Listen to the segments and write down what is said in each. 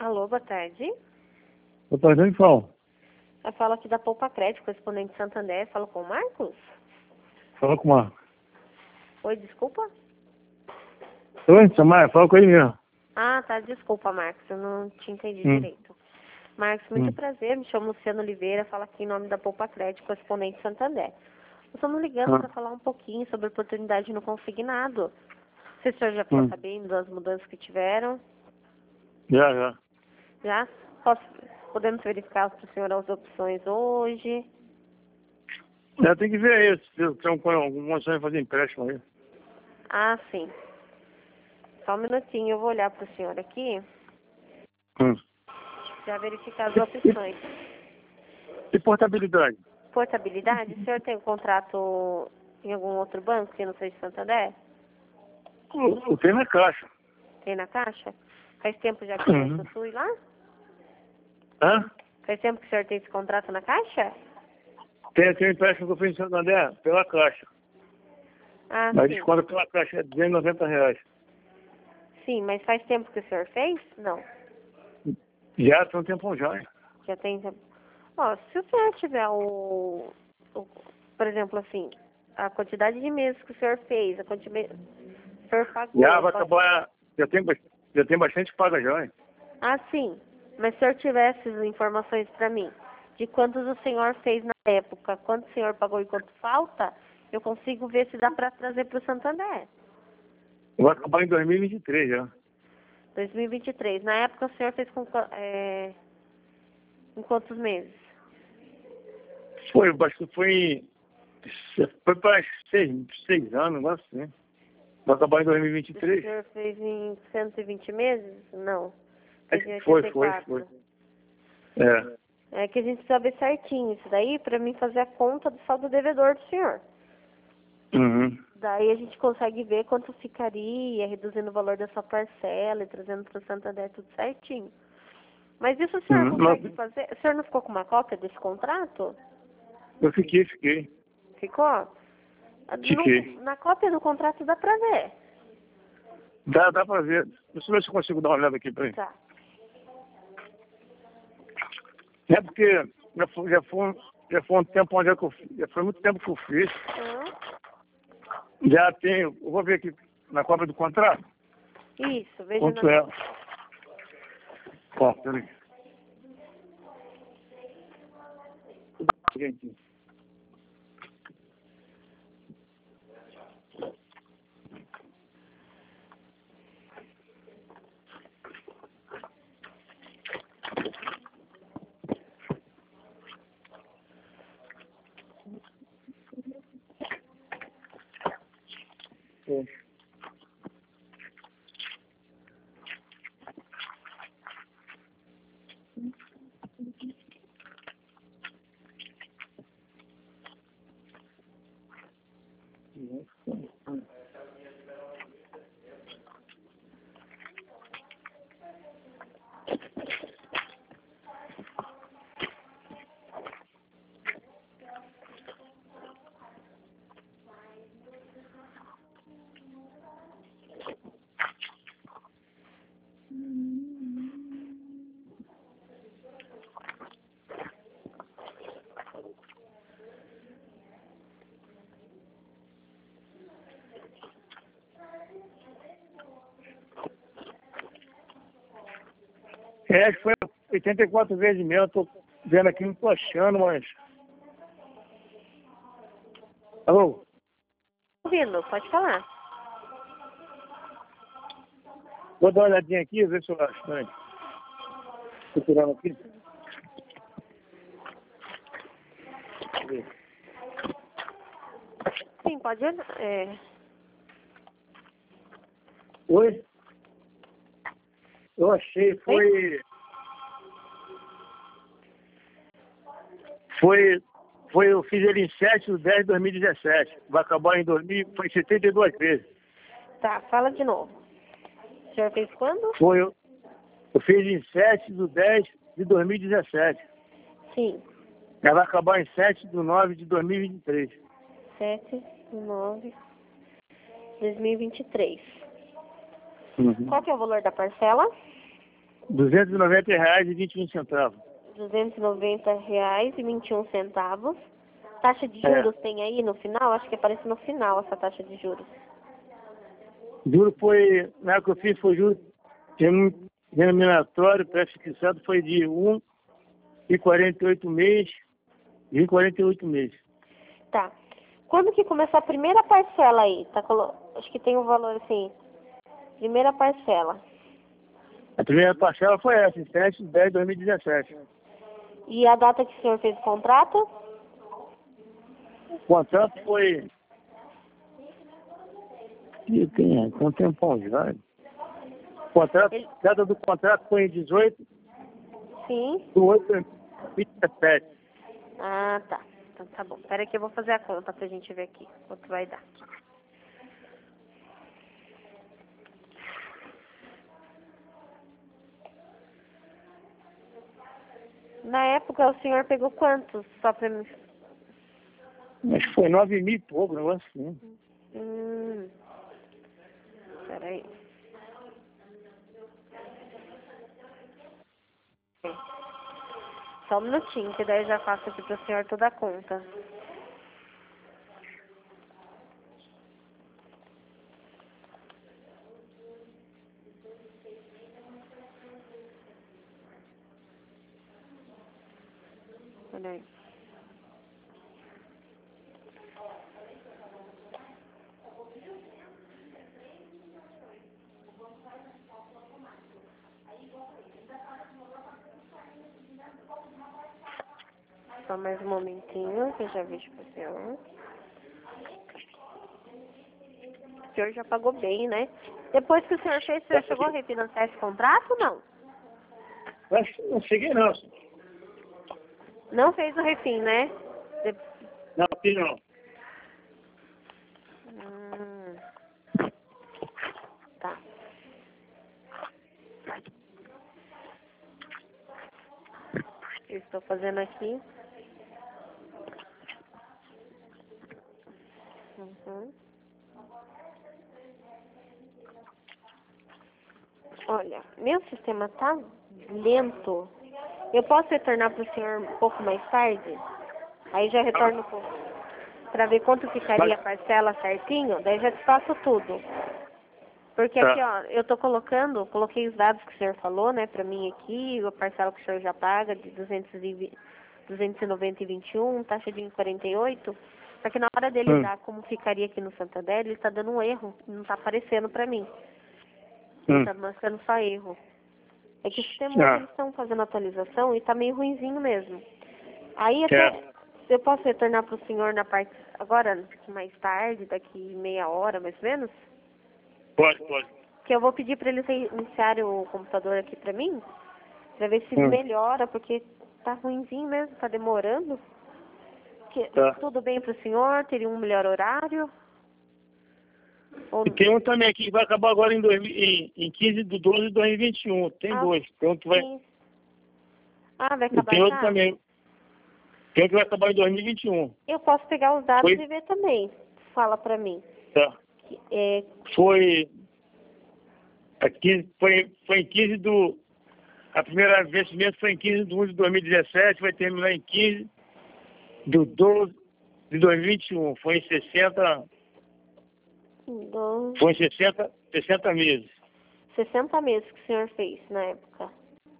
Alô, boa tarde. Boa tarde, onde fala? Eu falo aqui da Poupa Crédito, correspondente de Santander. Falo com o Marcos? Fala com o Marcos. Oi, desculpa? Oi, Samara, fala com ele mesmo. Ah, tá, desculpa, Marcos, eu não te entendi direito. Marcos, muito prazer, me chamo Luciano Oliveira, falo aqui em nome da Poupa Crédito, correspondente de Santander. Estamos ligando para falar um pouquinho sobre a oportunidade no consignado. Não sei se o senhor já ficou sabendo das mudanças que tiveram. Já. Já? Podemos verificar para o senhor as opções hoje? Já tem que ver isso, se tem algum condição de fazer empréstimo aí. Ah, sim. Só um minutinho, eu vou olhar para o senhor aqui, já verificar as opções. E portabilidade? Portabilidade, o senhor tem um contrato em algum outro banco que não seja Santander? Eu tenho na caixa. Tem na Caixa? Faz tempo já que o senhor possui lá? Hã? Faz tempo que o senhor tem esse contrato na Caixa? Tem um empréstimo que eu fiz em Santander pela caixa. Ah, Mas sim. desconto pela caixa é R$290. Sim, mas faz tempo que o senhor fez? Não. Já tem um tempão já, hein? Já tem... Ó, se o senhor tiver por exemplo, assim, a quantidade de meses que o senhor fez, a quantidade que o senhor pagou... Já vai acabar, já tem bastante paga já, hein? Ah, sim. Mas se o senhor tivesse as informações para mim, de quantos o senhor fez na época, quanto o senhor pagou e quanto falta, eu consigo ver se dá para trazer para o Santander. Vai acabar em 2023 já. 2023. Na época o senhor fez em quantos meses? Foi para 6 anos, negócio assim. Vai acabar em O 2023? senhor fez em 120 meses? Não. É Fez em que foi. 84. É. É que a gente precisa ver certinho isso daí para mim fazer a conta do saldo devedor do senhor. Daí a gente consegue ver quanto ficaria, reduzindo o valor da sua parcela e trazendo para o Santander tudo certinho. Mas isso o senhor consegue fazer? O senhor não ficou com uma cópia desse contrato? Eu fiquei. Ficou? Fiquei. Na cópia do contrato dá para ver. Dá pra ver. Deixa eu ver se eu consigo dar uma olhada aqui pra ele. Tá. É porque já foi um tempo onde já foi muito tempo que eu fiz. Já tenho, eu vou ver aqui na cópia do contrato. Isso, veja Quanto é? Ó, peraí. Gente. Acho que foi 84 vezes mesmo, eu tô vendo aqui, não tô achando, mas... Alô? Ouvindo, pode falar. Vou dar uma olhadinha aqui, ver se eu acho, né? Tô tirando aqui. Sim, pode olhar. Oi? Eu achei, eu fiz ele em 7/10/2017. Vai acabar em 2000, foi 72 vezes. Tá, fala de novo. O senhor fez quando? Eu fiz em 7/10/2017. Sim. Ela vai acabar em 7/9/2023. 7/9/2023. Qual que é o valor da parcela? R$ 290,21. R$ 290,21. Taxa de juros tem aí no final? Acho que aparece no final essa taxa de juros. Juro foi, na época que eu fiz, foi juro denominatório, pré-fixado, foi de 1,48 mês, de 48 meses. Tá. Quando que começou a primeira parcela aí? Acho que tem um valor assim. Primeira parcela. A primeira parcela foi essa, em 7/10/2017. E a data que o senhor fez o contrato? O contrato foi... Com tempão já. Data do contrato foi em 18 Sim. de 8/2017. Ah, tá. Então tá bom. Espera que eu vou fazer a conta pra gente ver aqui quanto vai dar. Na época o senhor pegou quantos? Só pra mim. Acho que foi 9 mil e pouco, um negócio assim. Peraí. Só um minutinho, que daí eu já faço aqui pro senhor toda a conta. Peraí. Só mais um momentinho, que eu já vejo pro senhor. O senhor já pagou bem, né? Depois que o senhor fez, o senhor chegou a refinanciar esse contrato ou não? Não cheguei não. Não fez o refim, né? Não, fiz não. Tá. Eu estou fazendo aqui. Olha, meu sistema tá lento. Eu posso retornar para o senhor um pouco mais tarde? Aí já retorno para ver quanto ficaria a parcela certinho, daí já te passo tudo. Porque aqui, ó, eu tô coloquei os dados que o senhor falou, né, pra mim aqui, a parcela que o senhor já paga de 290,21, taxa de 1,48. Só que na hora dele dar como ficaria aqui no Santander, ele tá dando um erro, não tá aparecendo pra mim. Ele tá mostrando só erro. É que o sistema eles estão fazendo atualização e tá meio ruinzinho mesmo. Aí até eu posso retornar pro senhor na parte agora, mais tarde, daqui meia hora, mais ou menos? Pode. Que eu vou pedir para eles iniciarem o computador aqui para mim, para ver se melhora, porque tá ruinzinho mesmo, tá demorando. Tudo bem pro senhor? Teria um melhor horário? E tem um também aqui que vai acabar agora em 15/12/2021. Tem dois. Tem um que vai... vai acabar tem outro também. Tem um que vai acabar em 2021. Eu posso pegar os dados e ver também. Fala pra mim. Tá. Foi em 15 do... A primeira investimento foi em 15/1/2017, vai terminar em 15/12/2021. Foi em 60... Foi em 60 meses. 60 meses que o senhor fez na época.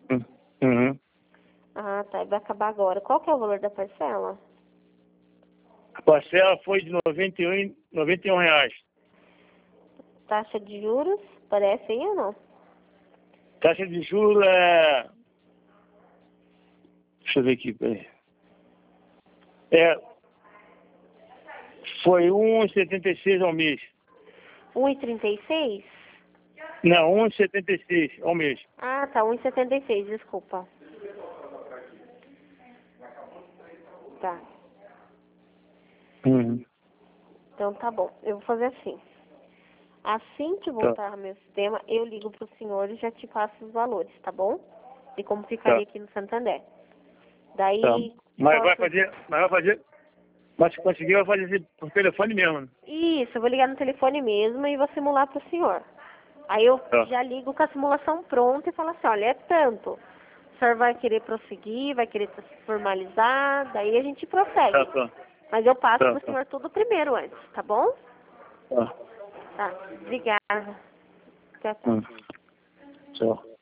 Ah, tá. Vai acabar agora. Qual que é o valor da parcela? A parcela foi de R$91. Taxa de juros? Parece aí ou não? Taxa de juros é... Deixa eu ver aqui, peraí. Foi 1,76 ao mês. 1,36? Não, 1,76 ao mês. Ah, tá. 1,76, desculpa. Tá. Então tá bom. Eu vou fazer assim. Assim que voltar ao meu sistema, eu ligo pro senhor e já te passo os valores, tá bom? E como ficaria aqui no Santander. Daí... Mas se conseguir, vai fazer por telefone mesmo, né? Isso, eu vou ligar no telefone mesmo e vou simular pro senhor. Aí eu já ligo com a simulação pronta e falo assim, olha, é tanto. O senhor vai querer prosseguir, vai querer se formalizar, daí a gente prossegue. Tá. Mas eu passo pro senhor tudo primeiro antes, tá bom? Tá. Tá, obrigada. Tchau, tchau. Tchau.